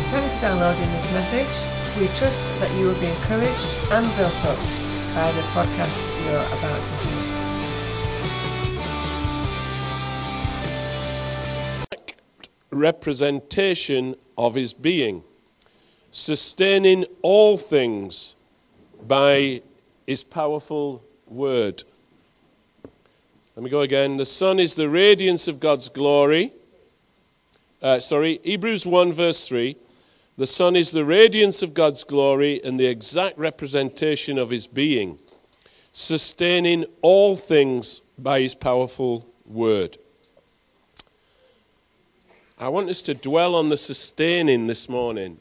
Thanks for downloading this message. We trust that you will be encouraged and built up by the podcast you're about to hear. Representation of his being, sustaining all things by his powerful word. Let me go again. The Son is the radiance of God's glory. Hebrews 1 verse 3. The Son is the radiance of God's glory and the exact representation of his being, sustaining all things by his powerful word. I want us to dwell on the sustaining this morning.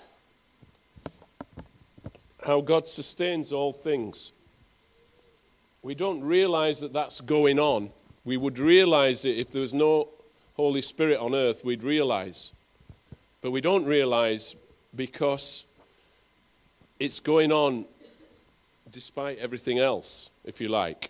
How God sustains all things. We don't realize that that's going on. We would realize it if there was no Holy Spirit on earth, we'd realize. But we don't realize because it's going on despite everything else, if you like.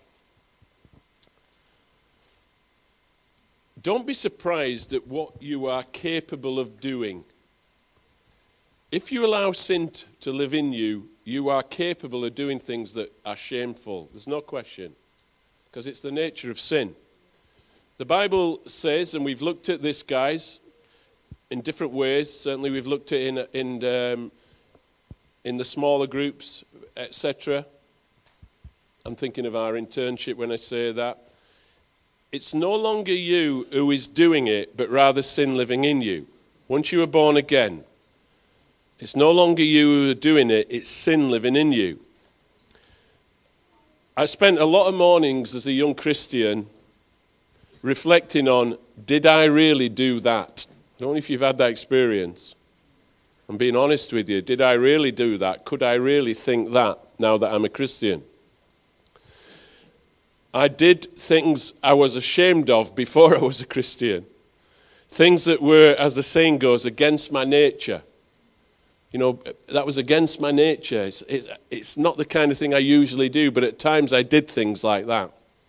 Don't be surprised at what you are capable of doing. If you allow sin to live in you, you are capable of doing things that are shameful. There's no question, because it's the nature of sin. The Bible says, and we've looked at this, guys, in different ways. Certainly we've looked at it in the smaller groups, etc. I'm thinking of our internship when I say that. It's no longer you who is doing it, but rather sin living in you. Once you are born again, it's no longer you who are doing it, it's sin living in you. I spent a lot of mornings as a young Christian reflecting on, did I really do that? I don't know if you've had that experience. I'm being honest with you. Did I really do that? Could I really think that now that I'm a Christian? I did things I was ashamed of before I was a Christian. Things that were, as the saying goes, against my nature. You know, that was against my nature. It's not the kind of thing I usually do, but at times I did things like that.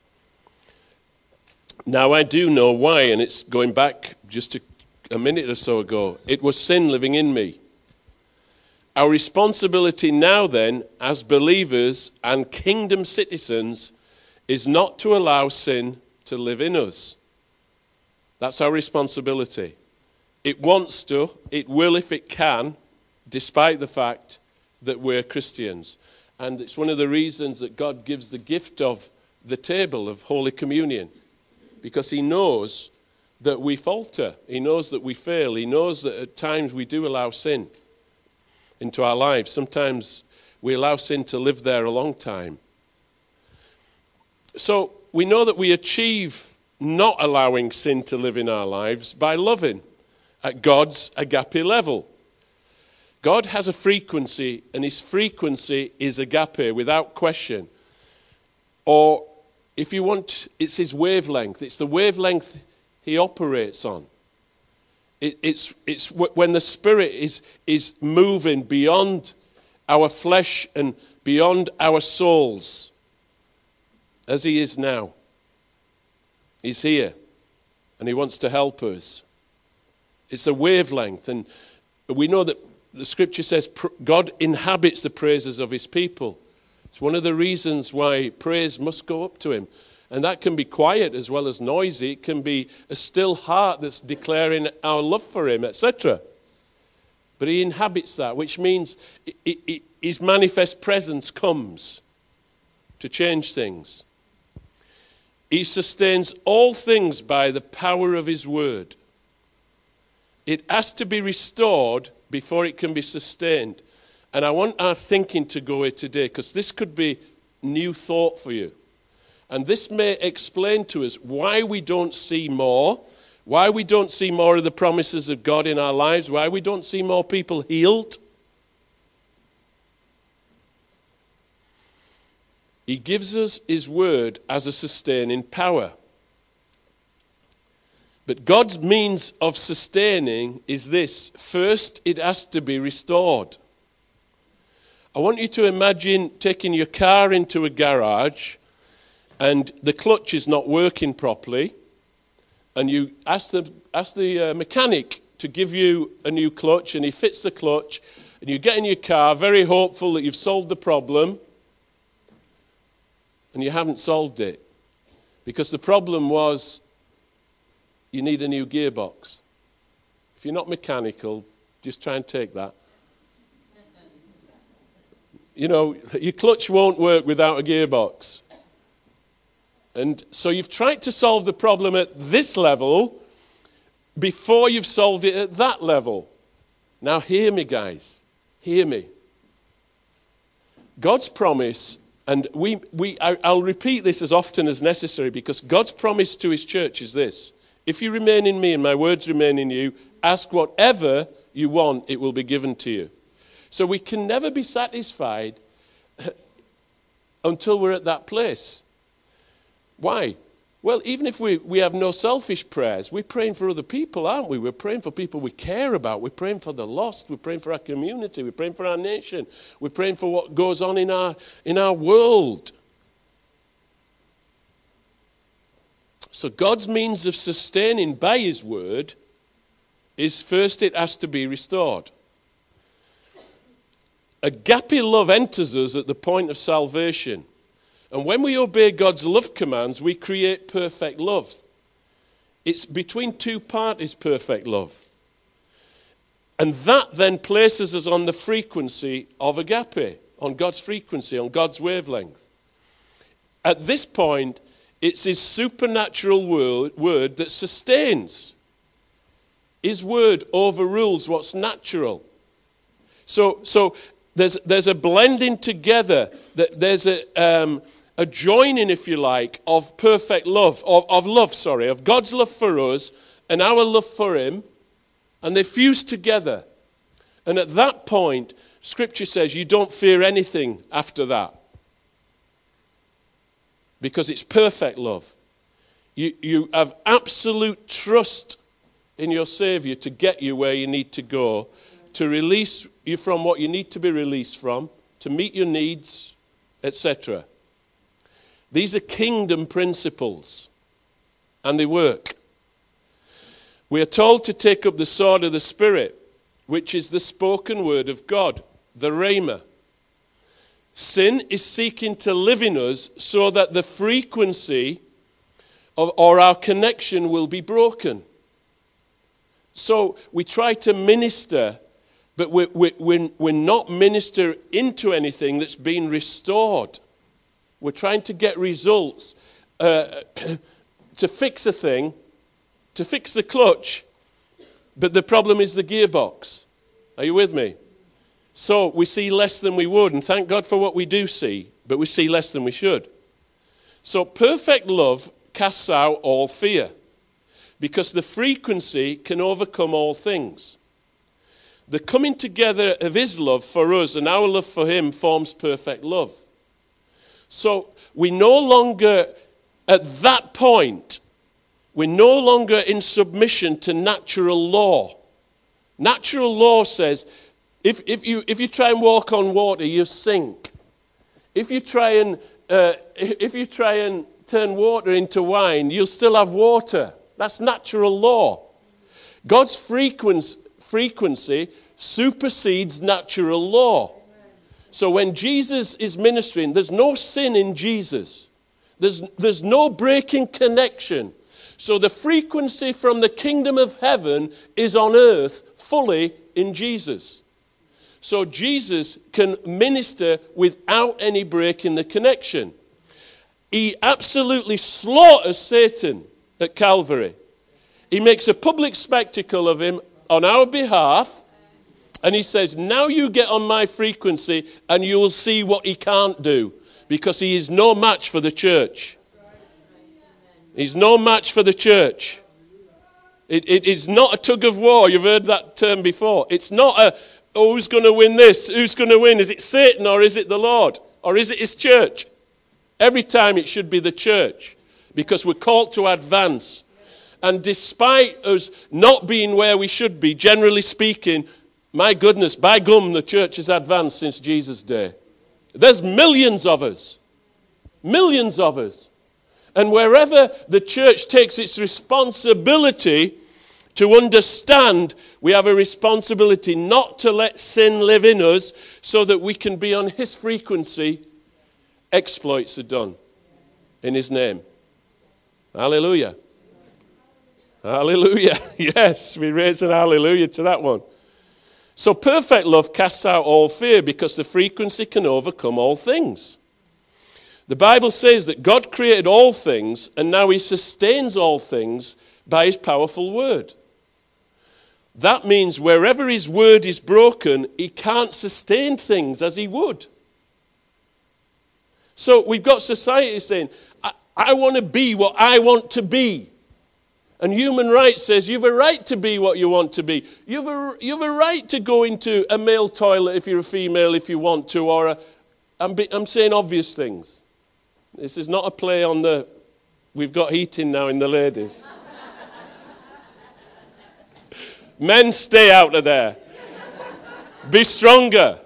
Now I do know why, and it's going back just a minute or so ago. It was sin living in me. Our responsibility now then, as believers and kingdom citizens, is not to allow sin to live in us. That's our responsibility. It wants to, it will if it can, despite the fact that we're Christians. And it's one of the reasons that God gives the gift of the table of Holy Communion. Because he knows that we falter. He knows that we fail. He knows that at times we do allow sin into our lives. Sometimes we allow sin to live there a long time. So we know that we achieve not allowing sin to live in our lives by loving at God's agape level. God has a frequency, and his frequency is agape without question. Or if you want, it's his wavelength. It's the wavelength he operates on. It's when the Spirit is moving beyond our flesh and beyond our souls, as he is now. He's here, and he wants to help us. It's a wavelength, and we know that the Scripture says God inhabits the praises of his people. It's one of the reasons why praise must go up to him. And that can be quiet as well as noisy. It can be a still heart that's declaring our love for him, etc. But he inhabits that, which means his manifest presence comes to change things. He sustains all things by the power of his word. It has to be restored before it can be sustained. And I want our thinking to go here today, because this could be new thought for you. And this may explain to us why we don't see more, why we don't see more of the promises of God in our lives, why we don't see more people healed. He gives us his word as a sustaining power. But God's means of sustaining is this. First, it has to be restored. I want you to imagine taking your car into a garage and the clutch is not working properly, and you ask the mechanic to give you a new clutch, and he fits the clutch, and you get in your car very hopeful that you've solved the problem, and you haven't solved it. Because the problem was you need a new gearbox. If you're not mechanical, just try and take that. You know, your clutch won't work without a gearbox. And so you've tried to solve the problem at this level before you've solved it at that level. Now hear me, guys. Hear me. God's promise, and I'll repeat this as often as necessary, because God's promise to his church is this: if you remain in me and my words remain in you, ask whatever you want, it will be given to you. So we can never be satisfied until we're at that place. Why? Well, even if we have no selfish prayers, we're praying for other people, aren't we? We're praying for people we care about. We're praying for the lost. We're praying for our community. We're praying for our nation. We're praying for what goes on in our world. So God's means of sustaining by his word is, first, it has to be restored. Agape love enters us at the point of salvation. And when we obey God's love commands, we create perfect love. It's between two parties, perfect love. And that then places us on the frequency of agape, on God's frequency, on God's wavelength. At this point, it's his supernatural word that sustains. His word overrules what's natural. So there's a blending together, there's a joining, if you like, of perfect love, of God's love for us and our love for him, and they fuse together. And at that point, Scripture says you don't fear anything after that, because it's perfect love. You have absolute trust in your Savior to get you where you need to go, to release you from what you need to be released from, to meet your needs, etc. These are kingdom principles, and they work. We are told to take up the sword of the Spirit, which is the spoken word of God, the Rhema. Sin is seeking to live in us so that the frequency or our connection will be broken. So we try to minister, but we're not minister into anything that's been restored. We're trying to get results to fix a thing, to fix the clutch, but the problem is the gearbox. Are you with me? So we see less than we would, and thank God for what we do see, but we see less than we should. So perfect love casts out all fear, because the frequency can overcome all things. The coming together of his love for us and our love for him forms perfect love. So we no longer, at that point, we're no longer in submission to natural law. Natural law says, if you try and walk on water, you sink. If you try and turn water into wine, you'll still have water. That's natural law. God's frequency supersedes natural law. So when Jesus is ministering, there's no sin in Jesus. There's no breaking connection. So the frequency from the kingdom of heaven is on earth fully in Jesus. So Jesus can minister without any break in the connection. He absolutely slaughters Satan at Calvary. He makes a public spectacle of him on our behalf. And he says, now you get on my frequency and you will see what he can't do, because he is no match for the church. He's no match for the church. It's not a tug of war. You've heard that term before. It's not who's going to win this? Who's going to win? Is it Satan or is it the Lord? Or is it his church? Every time it should be the church, because we're called to advance. And despite us not being where we should be, generally speaking, my goodness, by gum, the church has advanced since Jesus' day. There's millions of us. Millions of us. And wherever the church takes its responsibility To understand, we have a responsibility not to let sin live in us so that we can be on his frequency. Exploits are done in his name. Hallelujah. Hallelujah. Yes, we raise an hallelujah to that one. So perfect love casts out all fear because the frequency can overcome all things. The Bible says that God created all things and now he sustains all things by his powerful word. That means wherever his word is broken, he can't sustain things as he would. So we've got society saying, I want to be what I want to be. And human rights says you have a right to be what you want to be. You have a right to go into a male toilet if you're a female if you want to. Or I'm saying obvious things. This is not a play on the, we've got heating now in the ladies. Men, stay out of there. Be stronger.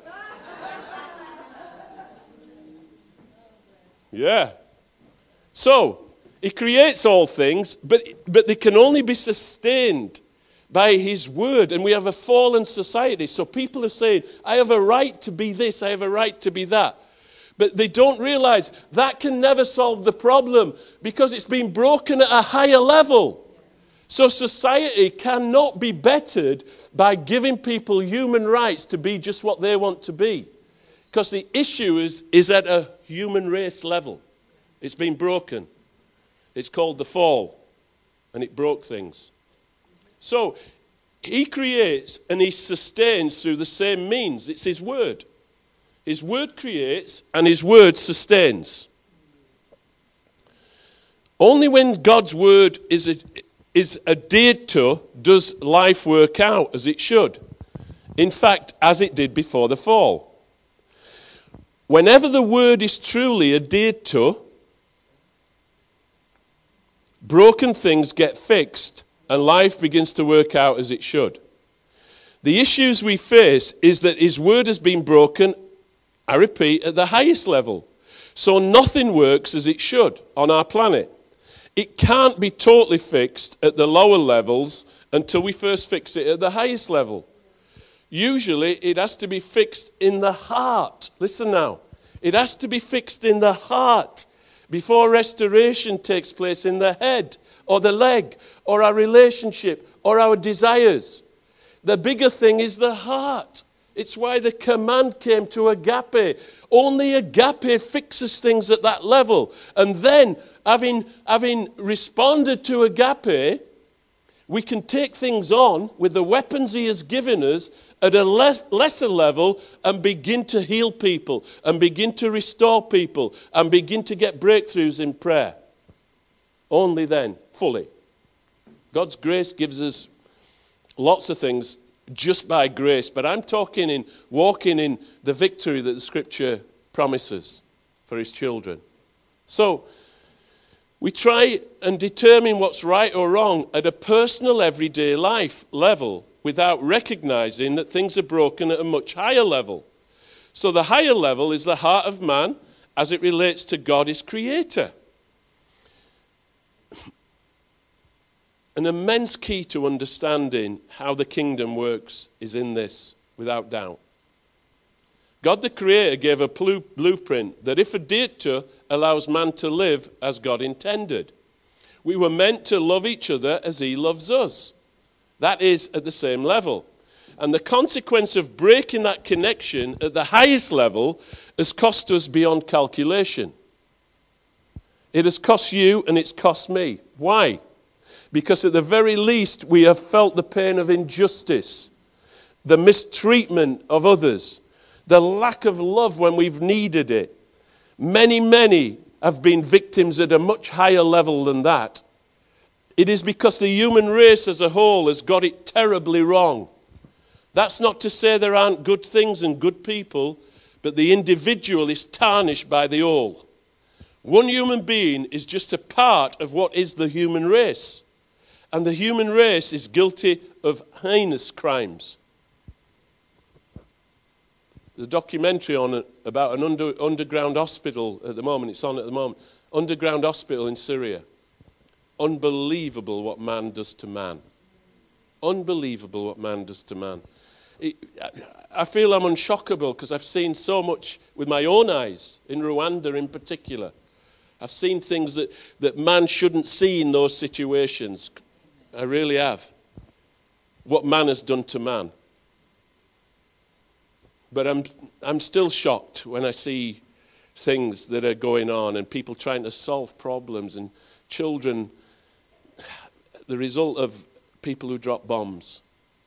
Yeah. So, he creates all things, but they can only be sustained by his word. And we have a fallen society. So people are saying, I have a right to be this, I have a right to be that. But they don't realize that can never solve the problem because it's been broken at a higher level. So society cannot be bettered by giving people human rights to be just what they want to be. Because the issue is at a human race level. It's been broken. It's called the fall. And it broke things. So he creates and he sustains through the same means. It's his word. His word creates and his word sustains. Only when God's word is adhered to does life work out as it should. In fact, as it did before the fall. Whenever the word is truly adhered to, broken things get fixed and life begins to work out as it should. The issues we face is that his word has been broken, I repeat, at the highest level. So nothing works as it should on our planet. It can't be totally fixed at the lower levels until we first fix it at the highest level. Usually it has to be fixed in the heart. Listen now. It has to be fixed in the heart before restoration takes place in the head or the leg or our relationship or our desires. The bigger thing is the heart. It's why the command came to agape. Only agape fixes things at that level. And then, having responded to agape, we can take things on with the weapons he has given us at a lesser level and begin to heal people and begin to restore people and begin to get breakthroughs in prayer. Only then, fully. God's grace gives us lots of things just by grace, but I'm talking in walking in the victory that the scripture promises for his children. So, we try and determine what's right or wrong at a personal everyday life level without recognizing that things are broken at a much higher level. So the higher level is the heart of man as it relates to God, his creator. An immense key to understanding how the kingdom works is in this, without doubt. God the Creator gave a blueprint that, if adhered to, allows man to live as God intended. We were meant to love each other as he loves us. That is at the same level. And the consequence of breaking that connection at the highest level has cost us beyond calculation. It has cost you and it's cost me. Why? Because at the very least we have felt the pain of injustice, the mistreatment of others, the lack of love when we've needed it. Many have been victims at a much higher level than that. It is because the human race as a whole has got it terribly wrong. That's not to say there aren't good things and good people, but the individual is tarnished by the all. One human being is just a part of what is the human race. And the human race is guilty of heinous crimes. There's a documentary about an underground hospital at the moment. It's on at the moment. Underground hospital in Syria. Unbelievable what man does to man. Unbelievable what man does to man. I feel I'm unshockable because I've seen so much with my own eyes, in Rwanda in particular. I've seen things that man shouldn't see in those situations. I really have. What man has done to man. But I'm still shocked when I see things that are going on and people trying to solve problems and children, the result of people who drop bombs.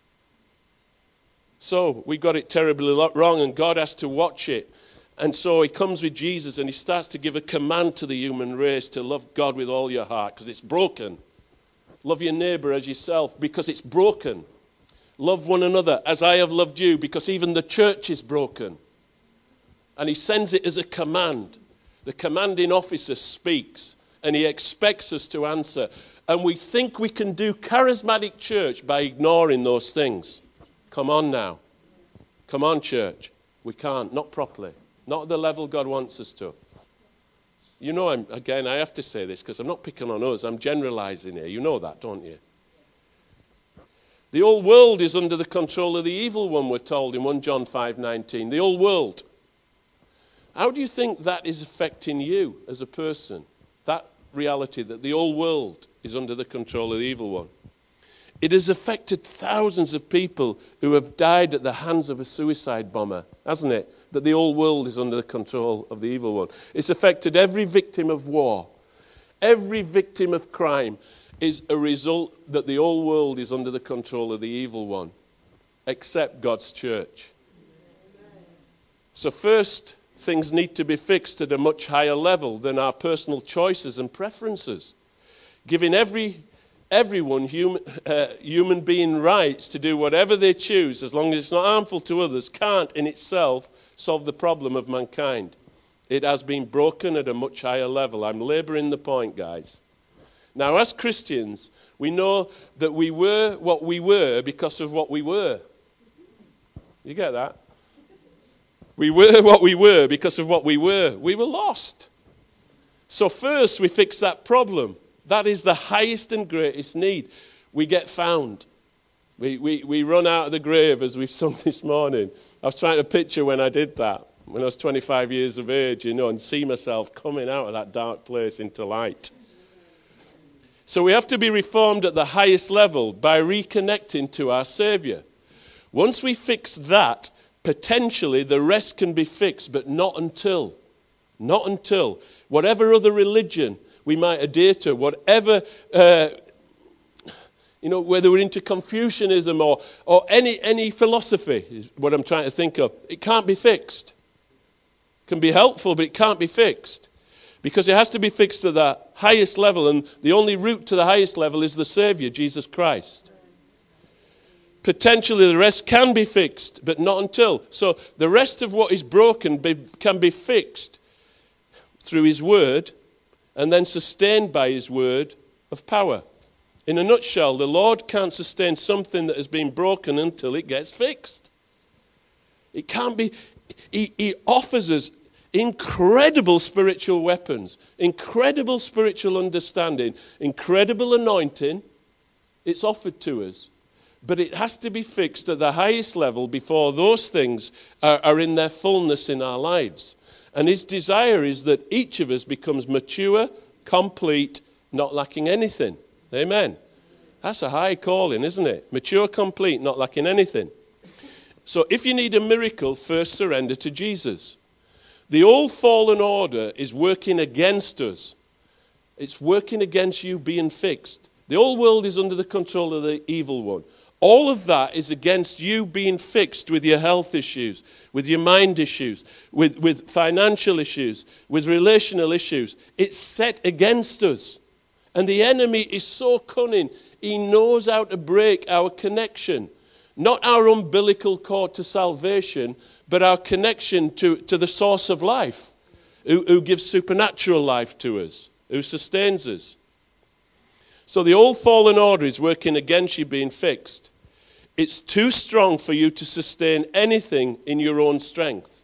So we got it terribly wrong and God has to watch it. And so he comes with Jesus and he starts to give a command to the human race to love God with all your heart because it's broken. Love your neighbor as yourself because it's broken. Love one another as I have loved you because even the church is broken. And he sends it as a command. The commanding officer speaks and he expects us to answer. And we think we can do charismatic church by ignoring those things. Come on now. Come on, church. We can't. Not properly. Not at the level God wants us to. You know, I have to say this because I'm not picking on us. I'm generalizing here. You know that, don't you? The whole world is under the control of the evil one, we're told in 1 John 5:19. The whole world. How do you think that is affecting you as a person? That reality that the whole world is under the control of the evil one. It has affected thousands of people who have died at the hands of a suicide bomber, hasn't it? That the whole world is under the control of the evil one. It's affected every victim of war, every victim of crime is a result that the whole world is under the control of the evil one, except God's church. So first, things need to be fixed at a much higher level than our personal choices and preferences. Giving everyone human being rights to do whatever they choose, as long as it's not harmful to others, can't in itself solve the problem of mankind. It has been broken at a much higher level. I'm laboring the point, guys. Now, as Christians, we know that we were what we were because of what we were. You get that? We were what we were because of what we were. We were lost. So first, we fix that problem. That is the highest and greatest need. We get found. We run out of the grave, as we've sung this morning. I was trying to picture when I did that, when I was 25 years of age, and see myself coming out of that dark place into light. So we have to be reformed at the highest level by reconnecting to our Savior. Once we fix that, potentially the rest can be fixed, but not until. Not until. Whatever other religion we might adhere to, whatever, whether we're into Confucianism or any philosophy, is what I'm trying to think of, it can't be fixed. It can be helpful, but it can't be fixed. Because it has to be fixed to the highest level, and the only route to the highest level is the Savior, Jesus Christ. Potentially the rest can be fixed, but not until. So the rest of what is broken can be fixed through His Word, and then sustained by His Word of power. In a nutshell, the Lord can't sustain something that has been broken until it gets fixed. It can't be. He offers us incredible spiritual weapons, incredible spiritual understanding, incredible anointing. It's offered to us. But it has to be fixed at the highest level before those things are in their fullness in our lives. And His desire is that each of us becomes mature, complete, not lacking anything. Amen. That's a high calling, isn't it? Mature, complete, not lacking anything. So if you need a miracle, first surrender to Jesus. The old fallen order is working against us. It's working against you being fixed. The old world is under the control of the evil one. All of that is against you being fixed with your health issues, with your mind issues, with financial issues, with relational issues. It's set against us. And the enemy is so cunning. He knows how to break our connection. Not our umbilical cord to salvation, but our connection to the source of life, who gives supernatural life to us, who sustains us. So the old fallen order is working against you being fixed. It's too strong for you to sustain anything in your own strength.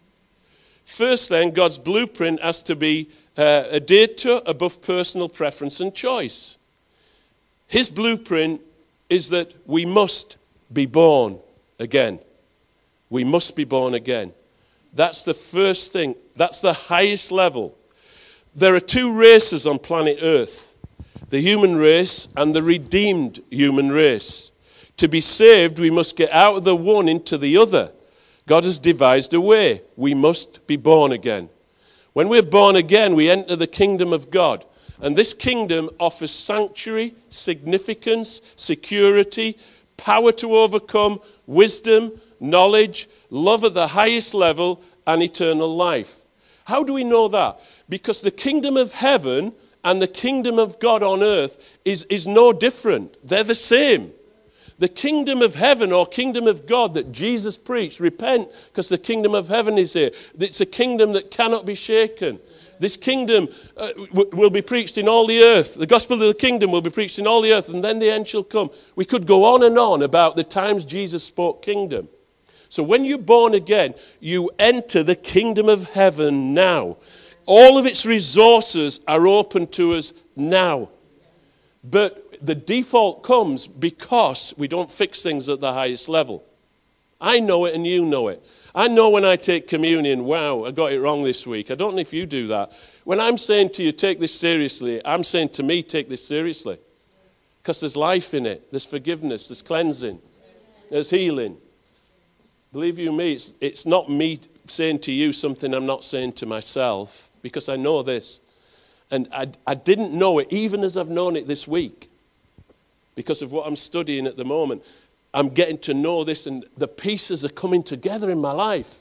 First then, God's blueprint has to be adhered to above personal preference and choice. His blueprint is that we must be born again. We must be born again. That's the first thing. That's the highest level. There are two races on planet Earth, the human race and the redeemed human race. To be saved, we must get out of the one into the other. God has devised a way. We must be born again. When we're born again, we enter the kingdom of God. And this kingdom offers sanctuary, significance, security, power to overcome, wisdom, knowledge, love at the highest level, and eternal life. How do we know that? Because the kingdom of heaven and the kingdom of God on earth is no different. They're the same. The kingdom of heaven or kingdom of God that Jesus preached, repent because the kingdom of heaven is here. It's a kingdom that cannot be shaken. This kingdom will be preached in all the earth. The gospel of the kingdom will be preached in all the earth, and then the end shall come. We could go on and on about the times Jesus spoke kingdom. So when you're born again, you enter the kingdom of heaven now. All of its resources are open to us now. But the default comes because we don't fix things at the highest level. I know it and you know it. I know when I take communion, wow, I got it wrong this week. I don't know if you do that. When I'm saying to you, take this seriously, I'm saying to me, take this seriously. Because there's life in it. There's forgiveness. There's cleansing. There's healing. Believe you me, it's not me saying to you something I'm not saying to myself, because I know this. And I didn't know it even as I've known it this week because of what I'm studying at the moment. I'm getting to know this and the pieces are coming together in my life.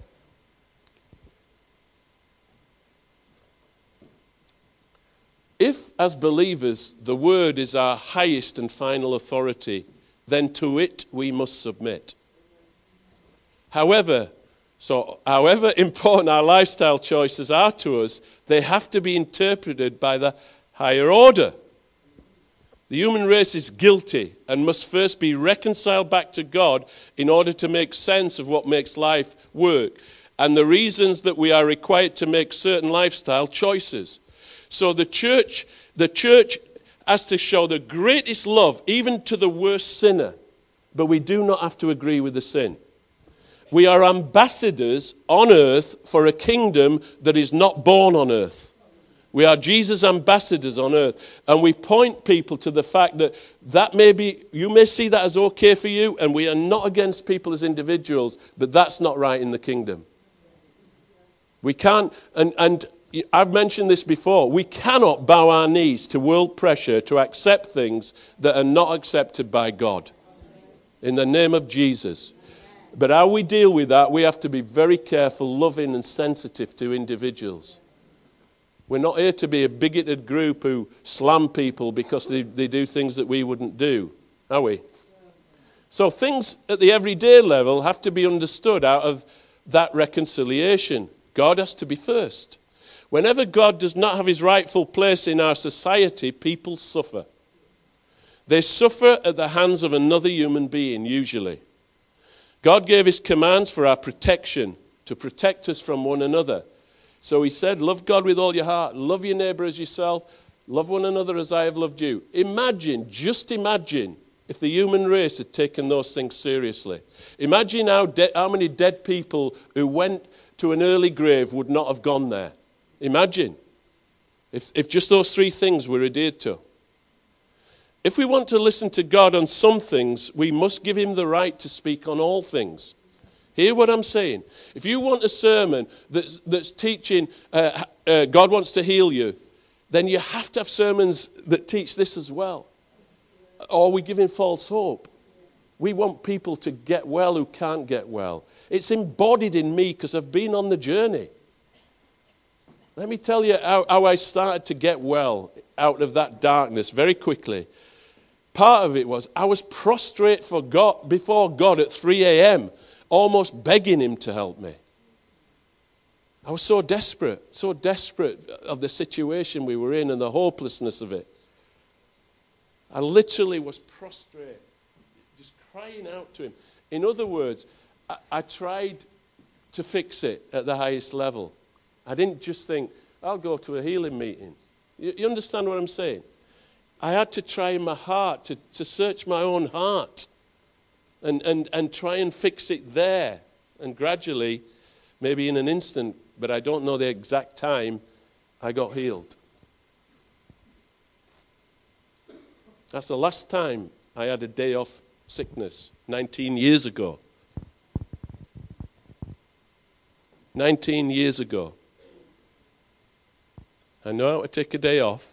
If, as believers, the word is our highest and final authority, then to it we must submit. However important our lifestyle choices are to us, they have to be interpreted by the higher order. The human race is guilty and must first be reconciled back to God in order to make sense of what makes life work and the reasons that we are required to make certain lifestyle choices. So the church has to show the greatest love even to the worst sinner, but we do not have to agree with the sin. We are ambassadors on earth for a kingdom that is not born on earth. We are Jesus' ambassadors on earth. And we point people to the fact that may be, you may see that as okay for you, and we are not against people as individuals, but that's not right in the kingdom. We can't, and I've mentioned this before, we cannot bow our knees to world pressure to accept things that are not accepted by God. In the name of Jesus. But how we deal with that, we have to be very careful, loving and sensitive to individuals. We're not here to be a bigoted group who slam people because they do things that we wouldn't do, are we? So things at the everyday level have to be understood out of that reconciliation. God has to be first. Whenever God does not have his rightful place in our society, people suffer. They suffer at the hands of another human being, usually. God gave his commands for our protection, to protect us from one another. So he said, love God with all your heart, love your neighbor as yourself, love one another as I have loved you. Just imagine if the human race had taken those things seriously. Imagine how many dead people who went to an early grave would not have gone there. Imagine if just those three things were adhered to. If we want to listen to God on some things, we must give him the right to speak on all things. Hear what I'm saying. If you want a sermon that's teaching God wants to heal you, then you have to have sermons that teach this as well. Or we give him false hope. We want people to get well who can't get well. It's embodied in me because I've been on the journey. Let me tell you how I started to get well out of that darkness very quickly. Part of it was I was prostrate before God at 3 a.m., almost begging him to help me. I was so desperate of the situation we were in and the hopelessness of it. I literally was prostrate, just crying out to him. In other words, I tried to fix it at the highest level. I didn't just think, I'll go to a healing meeting. You understand what I'm saying? I had to try in my heart to search my own heart and try and fix it there. And gradually, maybe in an instant, but I don't know the exact time, I got healed. That's the last time I had a day off sickness, 19 years ago. 19 years ago. I know how to take a day off.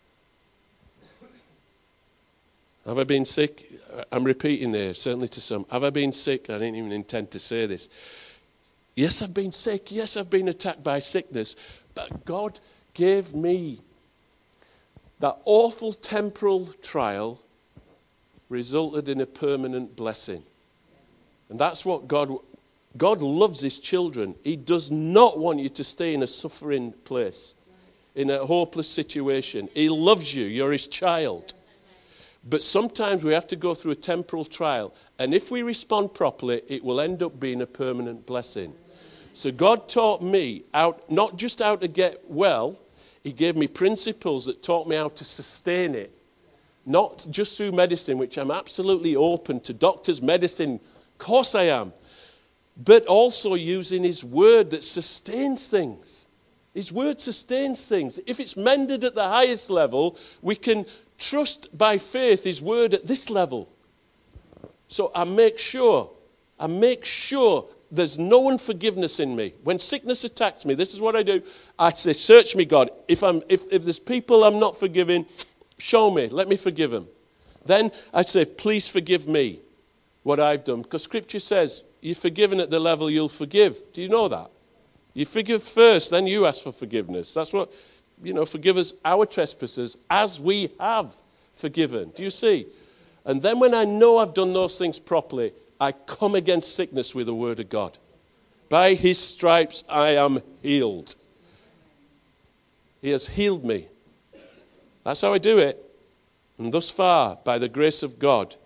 Have I been sick? I'm repeating there, certainly to some. Have I been sick? I didn't even intend to say this. Yes, I've been sick. Yes, I've been attacked by sickness. But God gave me that awful temporal trial resulted in a permanent blessing. And that's what God loves his children. He does not want you to stay in a suffering place, in a hopeless situation. He loves you. You're his child. But sometimes we have to go through a temporal trial. And if we respond properly, it will end up being a permanent blessing. So God taught me not just how to get well, he gave me principles that taught me how to sustain it. Not just through medicine, which I'm absolutely open to. Doctors, medicine, of course I am. But also using his word that sustains things. His word sustains things. If it's mended at the highest level, we can trust by faith his word at this level. So I make sure there's no unforgiveness in me. When sickness attacks me, this is what I do. I say, search me, God. If there's people I'm not forgiving, show me. Let me forgive them. Then I say, please forgive me what I've done. Because Scripture says, you're forgiven at the level you'll forgive. Do you know that? You forgive first, then you ask for forgiveness. That's what, forgive us our trespasses as we have forgiven. Do you see? And then when I know I've done those things properly, I come against sickness with the word of God. By his stripes I am healed. He has healed me. That's how I do it. And thus far, by the grace of God,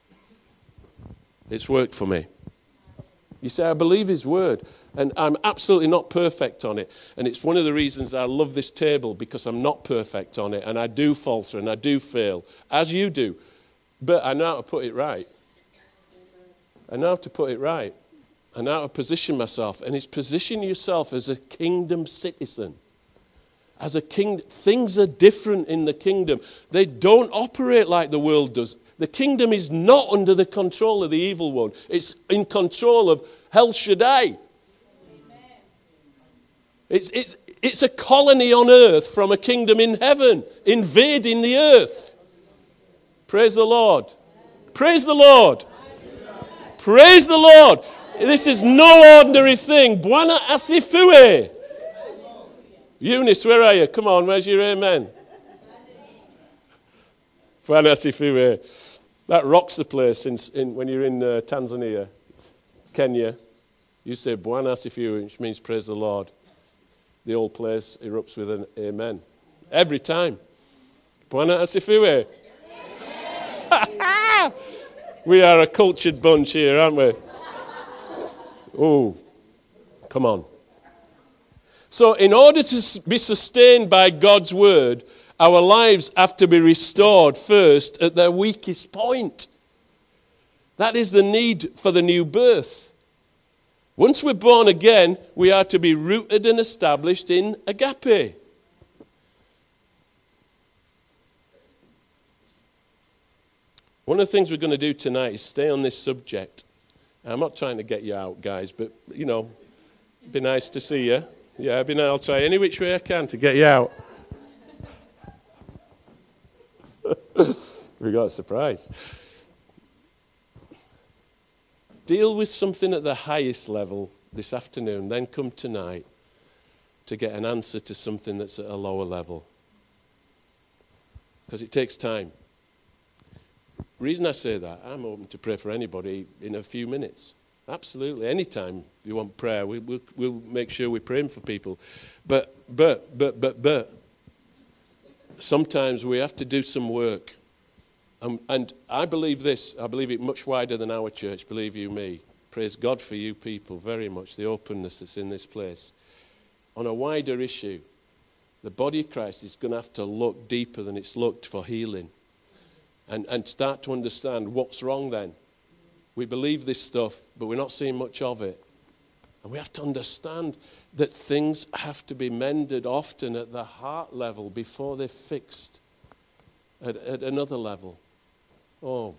it's worked for me. You say, I believe his word, and I'm absolutely not perfect on it. And it's one of the reasons I love this table, because I'm not perfect on it, and I do falter and I do fail, as you do. But I know how to put it right. I know how to put it right. I know how to position myself. And it's position yourself as a kingdom citizen. As a king, things are different in the kingdom. They don't operate like the world does. The kingdom is not under the control of the evil one. It's in control of El Shaddai. It's a colony on earth from a kingdom in heaven, invading the earth. Praise the Lord. Praise the Lord. Praise the Lord. This is no ordinary thing. Buona asifue. Eunice, where are you? Come on, where's your amen? Buona asifue. That rocks the place when you're in Tanzania, Kenya. You say Buona asifue, which means praise the Lord. The whole place erupts with an amen. Every time. Buona asifue. We are a cultured bunch here, aren't we? Oh, come on. So in order to be sustained by God's word, our lives have to be restored first at their weakest point. That is the need for the new birth. Once we're born again, we are to be rooted and established in agape. One of the things we're going to do tonight is stay on this subject. I'm not trying to get you out, guys, but, it'd be nice to see you. Yeah, I'll try any which way I can to get you out. We got a surprise. Deal with something at the highest level this afternoon, then come tonight to get an answer to something that's at a lower level. Because it takes time. The reason I say that, I'm open to pray for anybody in a few minutes. Absolutely. Anytime you want prayer, we'll make sure we're praying for people. But sometimes we have to do some work. And I believe this. I believe it much wider than our church, believe you me. Praise God for you people very much, the openness that's in this place. On a wider issue, the body of Christ is going to have to look deeper than it's looked for healing. and start to understand what's wrong then. We believe this stuff, but we're not seeing much of it. And we have to understand that things have to be mended often at the heart level before they're fixed at another level. Oh.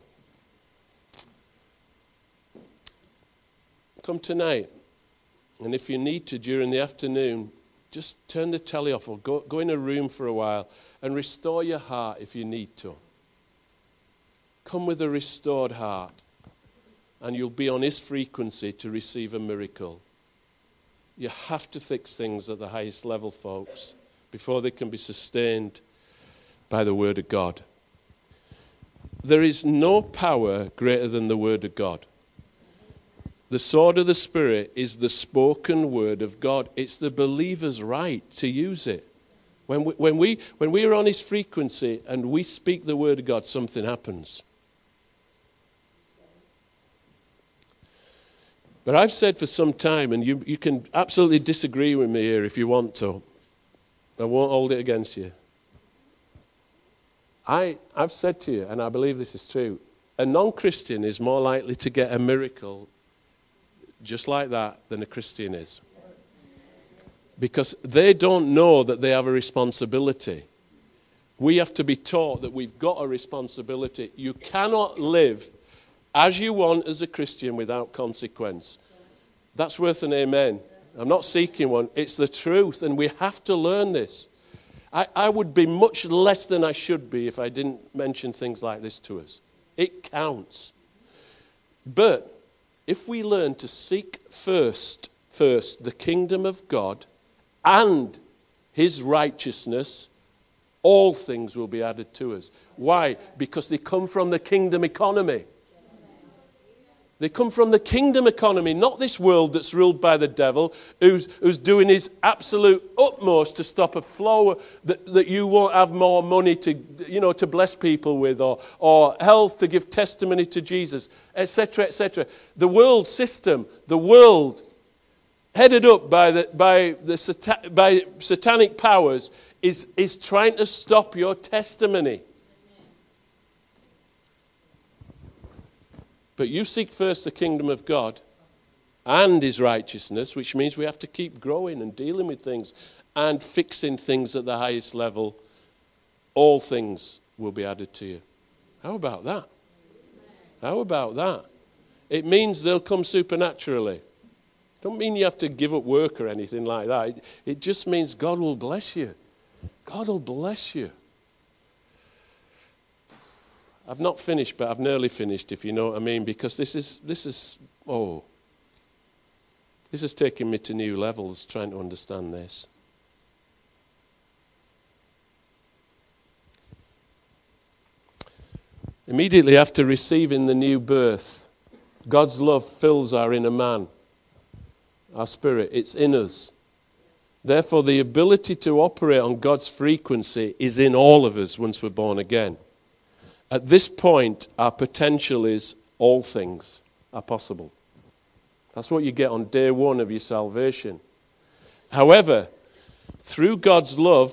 Come tonight, and if you need to during the afternoon, just turn the telly off or go in a room for a while and restore your heart if you need to. Come with a restored heart, and you'll be on his frequency to receive a miracle. You have to fix things at the highest level, folks, before they can be sustained by the Word of God. There is no power greater than the Word of God. The sword of the Spirit is the spoken Word of God. It's the believer's right to use it. When we are on his frequency and we speak the Word of God, something happens. But I've said for some time, and you can absolutely disagree with me here if you want to. I won't hold it against you. I've said to you, and I believe this is true, a non-Christian is more likely to get a miracle just like that than a Christian is. Because they don't know that they have a responsibility. We have to be taught that we've got a responsibility. You cannot live as you want as a Christian without consequence. That's worth an amen. I'm not seeking one. It's the truth, and we have to learn this. I would be much less than I should be if I didn't mention things like this to us. It counts. But if we learn to seek first the kingdom of God and his righteousness, all things will be added to us. Why? Because they come from the kingdom economy. They come from the kingdom economy, not this world that's ruled by the devil, who's doing his absolute utmost to stop a flow that you won't have more money to bless people with, or health to give testimony to Jesus, etc., etc. The world system, the world headed up by satanic powers, is trying to stop your testimony. But you seek first the kingdom of God and his righteousness, which means we have to keep growing and dealing with things and fixing things at the highest level. All things will be added to you. How about that? How about that? It means they'll come supernaturally. Don't mean you have to give up work or anything like that. It just means God will bless you. God will bless you. I've not finished, but I've nearly finished, if you know what I mean, because this is taking me to new levels, trying to understand this. Immediately after receiving the new birth, God's love fills our inner man, our spirit. It's in us. Therefore, the ability to operate on God's frequency is in all of us once we're born again. At this point, our potential is all things are possible. That's what you get on day one of your salvation. However, through God's love,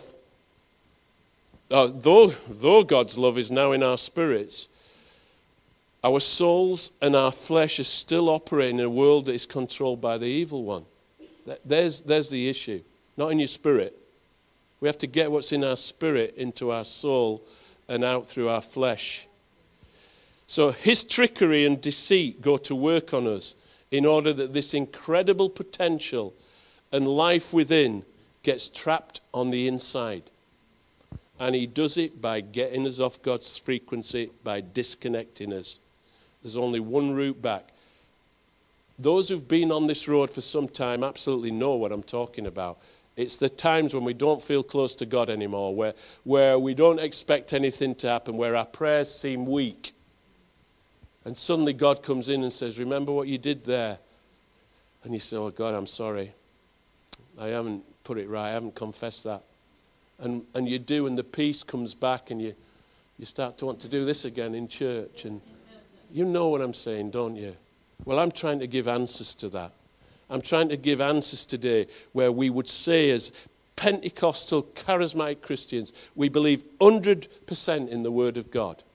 though God's love is now in our spirits, our souls and our flesh are still operating in a world that is controlled by the evil one. There's the issue, not in your spirit. We have to get what's in our spirit into our soul and out through our flesh. So his trickery and deceit go to work on us in order that this incredible potential and life within gets trapped on the inside. And he does it by getting us off God's frequency, by disconnecting us. There's only one route back. Those who've been on this road for some time absolutely know what I'm talking about. It's the times when we don't feel close to God anymore, where we don't expect anything to happen, where our prayers seem weak. And suddenly God comes in and says, remember what you did there? And you say, oh God, I'm sorry. I haven't put it right. I haven't confessed that. And you do, and the peace comes back, and you start to want to do this again in church. And you know what I'm saying, don't you? Well, I'm trying to give answers to that. I'm trying to give answers today where we would say as Pentecostal, charismatic Christians, we believe 100% in the Word of God.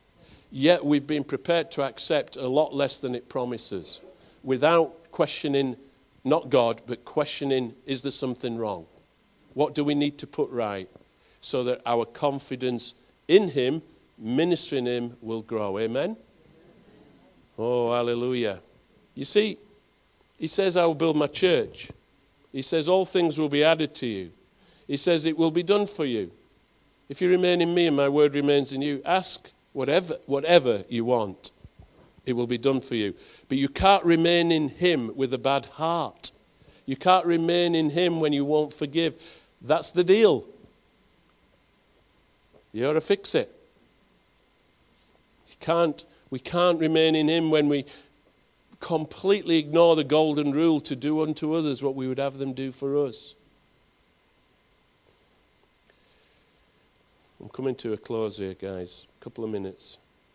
yet we've been prepared to accept a lot less than it promises, without questioning, not God, but questioning, is there something wrong? What do we need to put right so that our confidence in him, ministering him, will grow? Amen? Oh, hallelujah. You see, he says, I will build my church. He says, all things will be added to you. He says, it will be done for you. If you remain in me and my word remains in you, ask whatever you want. It will be done for you. But you can't remain in him with a bad heart. You can't remain in him when you won't forgive. That's the deal. You ought to fix it. We can't remain in him when we completely ignore the golden rule to do unto others what we would have them do for us. I'm coming to a close here, guys. A couple of minutes.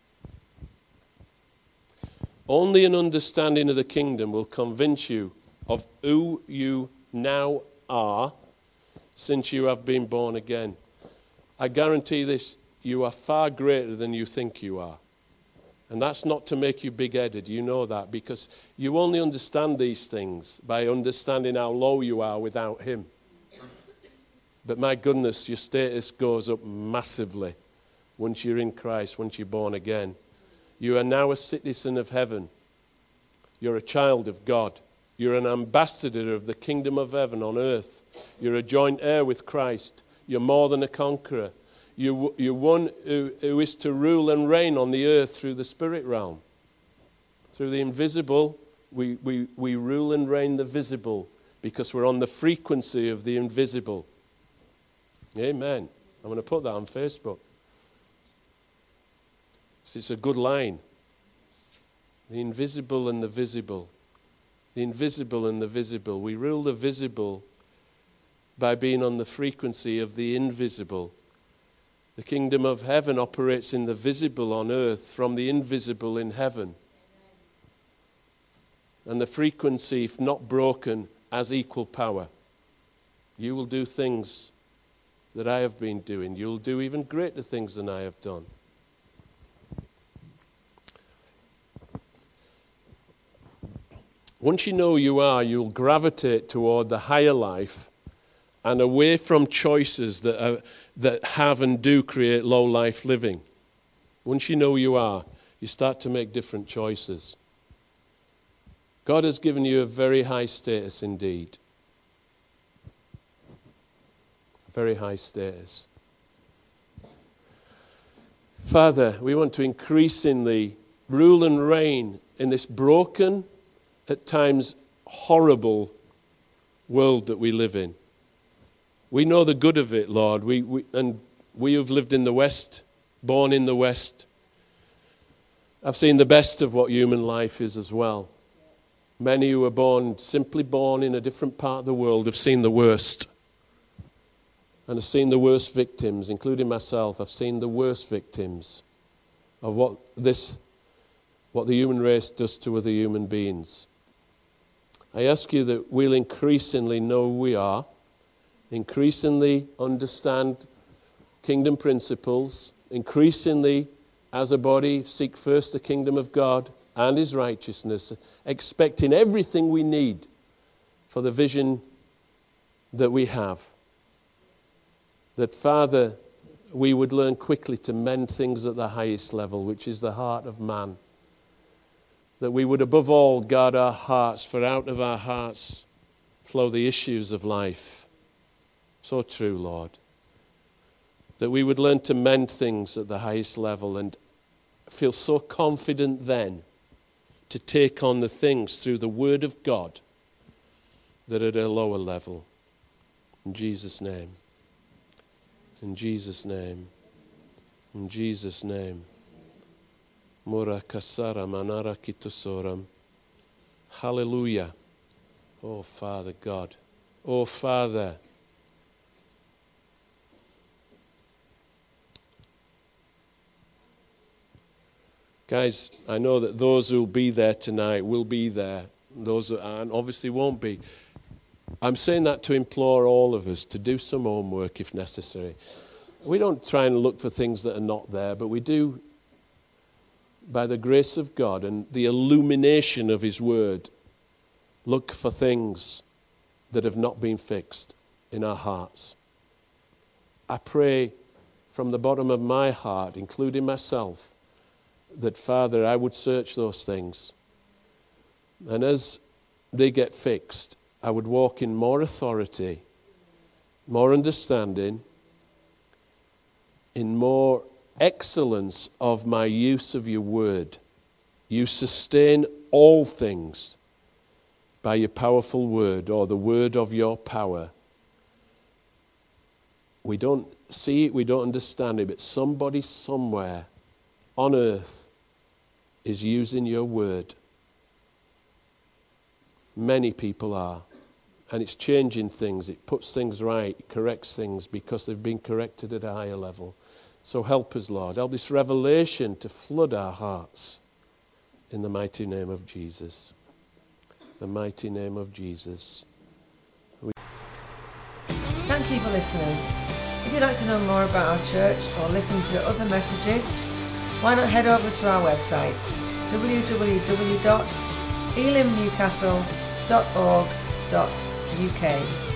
Only an understanding of the kingdom will convince you of who you now are since you have been born again. I guarantee this, you are far greater than you think you are. And that's not to make you big-headed, you know that, because you only understand these things by understanding how low you are without him. But my goodness, your status goes up massively once you're in Christ, once you're born again. You are now a citizen of heaven. You're a child of God. You're an ambassador of the kingdom of heaven on earth. You're a joint heir with Christ. You're more than a conqueror. You're one who is to rule and reign on the earth through the spirit realm. Through the invisible, we rule and reign the visible because we're on the frequency of the invisible. Amen. I'm going to put that on Facebook. It's a good line. The invisible and the visible. The invisible and the visible. We rule the visible by being on the frequency of the invisible. The kingdom of heaven operates in the visible on earth from the invisible in heaven. And the frequency, if not broken, has equal power. You will do things that I have been doing. You'll do even greater things than I have done. Once you know who you are, you'll gravitate toward the higher life and away from choices that have and do create low life living. Once you know who you are, you start to make different choices. God has given you a very high status indeed. Very high status. Father, we want to increasingly rule and reign in this broken, at times horrible world that we live in. We know the good of it, Lord. We who've lived in the West, born in the West, I've seen the best of what human life is as well. Many who are simply born in a different part of the world have seen the worst. And I've seen the worst victims, including myself. I've seen the worst victims of what the human race does to other human beings. I ask you that we'll increasingly know who we are, increasingly understand kingdom principles, increasingly as a body seek first the kingdom of God and his righteousness, expecting everything we need for the vision that we have. That, Father, we would learn quickly to mend things at the highest level, which is the heart of man. That we would above all guard our hearts, for out of our hearts flow the issues of life. So true, Lord. That we would learn to mend things at the highest level and feel so confident then to take on the things through the Word of God that are at a lower level. In Jesus' name. In Jesus' name. In Jesus' name. Mura kasara manara kitusoram. Hallelujah. Oh, Father God. Oh, Father. Guys, I know that those who will be there tonight will be there. Those that aren't obviously won't be. I'm saying that to implore all of us to do some homework if necessary. We don't try and look for things that are not there, but we do by the grace of God and the illumination of His Word, look for things that have not been fixed in our hearts. I pray from the bottom of my heart, including myself, that, Father, I would search those things. And as they get fixed, I would walk in more authority, more understanding, in more excellence of my use of your word. You sustain all things by your powerful word, or the word of your power. We don't see it, we don't understand it, but somebody somewhere on earth is using your word. Many people are. And it's changing things. It puts things right. It corrects things because they've been corrected at a higher level. So help us, Lord. Help this revelation to flood our hearts in the mighty name of Jesus. The mighty name of Jesus. Thank you for listening. If you'd like to know more about our church or listen to other messages, why not head over to our website, www.elimnewcastle.org.uk.